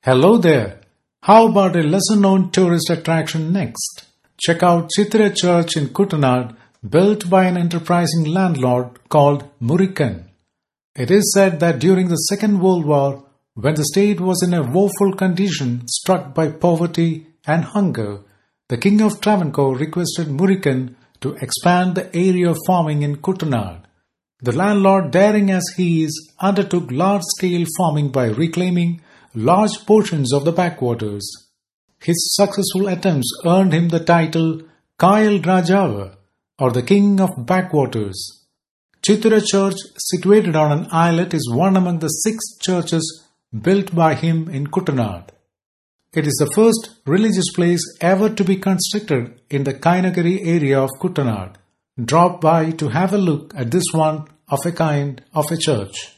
Hello there. How about a lesser-known tourist attraction next? Check out Chithira Church in Kuttanad, built by an enterprising landlord called Murikan. It is said that during the Second World War, when the state was in a woeful condition struck by poverty and hunger, the King of Travancore requested Murikan to expand the area of farming in Kuttanad. The landlord, daring as he is, undertook large-scale farming by reclaiming large portions of the backwaters. His successful attempts earned him the title Kayal Rajava, or the King of Backwaters. Chithira Church, situated on an islet, is one among the 6 churches built by him in Kuttanad. It is the first religious place ever to be constructed in the Kainagari area of Kuttanad. Drop by to have a look at this one of a kind of a church.